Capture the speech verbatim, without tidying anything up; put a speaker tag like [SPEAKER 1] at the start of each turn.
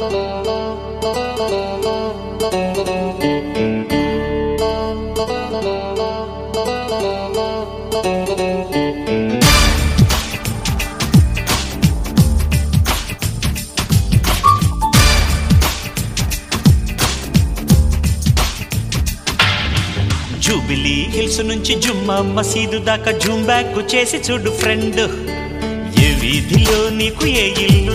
[SPEAKER 1] jubilee hills నుంచి జుమ్మా మసీదు దాకా జూమ్ బ్యాక్ చేసి చూడు ఫ్రెండ్, ఏ వీధిలో నీకు ఏ ఇల్లు